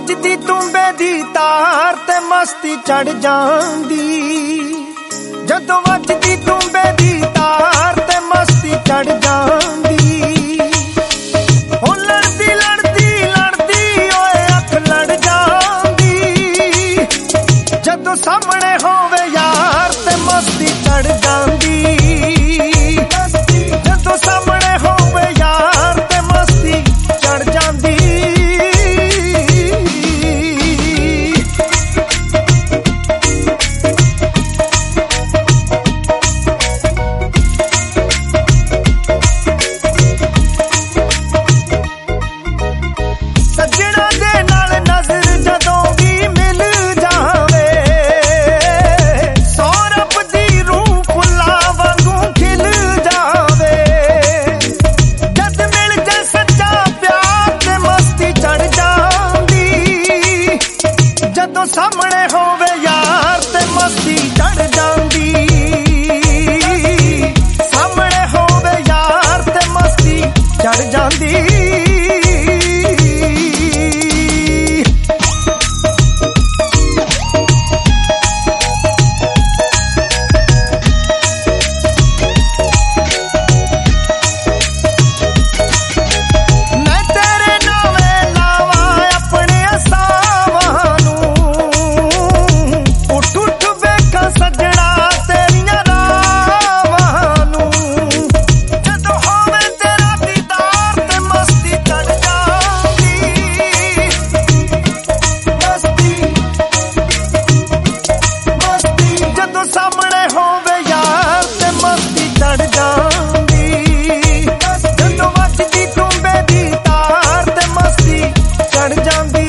ਵੱਜਦੀ ਤੁੰਬੇ ਦੀ ਤਾਰ ਤੇ ਮਸਤੀ ਚੜ ਜਾਂਦੀ। ਜਦੋਂ ਵੱਜਦੀ ਤੁੰਬੇ ਦੀ ਤਾਰ ਤੇ ਮਸਤੀ ਚੜ ਜਾਂਦੀ। ਉਹ ਲੜਦੀ ਲੜਦੀ ਲੜਦੀ ਓਏ ਅੱਖ ਲੜ ਜਾਂਦੀ। ਜਦੋਂ ਸਾਹਮਣੇ ਹੋਵੇ ਯਾਰ ਤੇ ਮਸਤੀ ਚੜ ਜਾਂਦੀ। ਜਦੋਂ ਸਾਹਮਣੇ ਹੋਵੇ ਯਾਰ ਤੇ ਮਸਤੀ ਚੜ ਜਾਂਦੀ। ਸੱਜਣਾ ਦੇ ਨਾਲ ਨਜ਼ਰ ਜਦੋਂ ਵੀ ਮਿਲ ਜਾਵੇ, ਸੌਰਭ ਦੀ ਰੂਹ ਫੁੱਲਾਂ ਵਾਂਗੂ ਖਿਲ ਜਾਵੇ। ਜਦ ਮਿਲ ਜੇ ਸੱਚਾ ਪਿਆਰ ਤੇ ਮਸਤੀ ਚੜ ਜਾਂਦੀ। ਜਦੋਂ ਸਾਹਮਣੇ ਹੋਵੇ ਯਾਰ ਤੇ ਮਸਤੀ ਚੜ ਜਾਂਦੀ। ਸਾਹਮਣੇ ਹੋਵੇ ਯਾਰ ਤੇ ਮਸਤੀ ਚੜ ਜਾਂਦੀ। ਮੈਂ ਤੇਰੇ ਨਾਵੇਂ ਲਾਵਾਂ ਆਪਣੇ ਅਸਾਵਾਂ ਨੂੰ। ਉੱਠ ਉੱਠ ਵੇਖਾਂ ਸੱਜਣਾ ਤੇਰੀਆਂ ਰਾਵਾਂ ਨੂੰ। ਜਦੋਂ ਹੋਵੇ ਤੇਰਾ ਦੀਦਾਰ ਤੇ ਮਸਤੀ ਚੜ ਜਾਂਦੀ। ਮਸਤੀ ਜਦੋਂ ਸਾਹਮਣੇ ਹੋਵੇ ਯਾਰ ਤੇ ਮਸਤੀ ਚੜ ਜਾਂਦੀ। ਜਦੋਂ ਵੱਜਦੀ ਤੁੰਬੇ ਦੀ ਤਾਰ ਤੇ ਮਸਤੀ ਚੜ ਜਾਂਦੀ।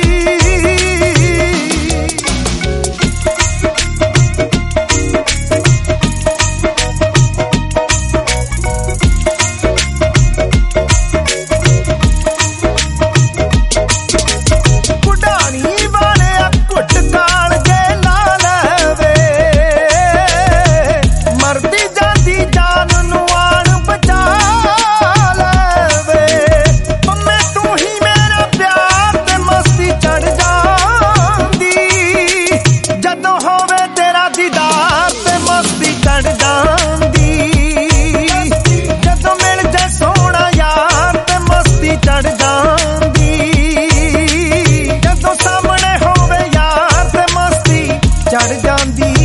ਕੁਡਾਣੀ ਵਾਲਿਆ ਘੁੱਟ ਕਾਲਜੇ ਲਾ ਲੈਵੇ। ਮਰਦੀ ਜਾਂਦੀ ਜਾਨ ਨੂੰ ਆਣ ਬਚਾ ਲੈਵੇ। ਪੰਮੇ ਤੂੰ ਹੀ ਮੇਰਾ ਪਿਆਰ ਤੇ ਮਸਤੀ ਚੜ ਜਾਂਦੀ। ਜਦੋਂ ਹੋਵੇ ਤੇਰਾ ਦੀਦਾਰ ਤੇ ਮਸਤੀ ਚੜ ਜਾਂਦੀ। ਜਦੋਂ ਮਿਲ ਜੇ ਸੋਹਣਾ ਯਾਰ ਤੇ ਮਸਤੀ ਚੜ ਜਾਂਦੀ। ਜਦੋਂ ਸਾਹਮਣੇ ਹੋਵੇ ਯਾਰ ਤੇ ਮਸਤੀ ਚੜ ਜਾਂਦੀ।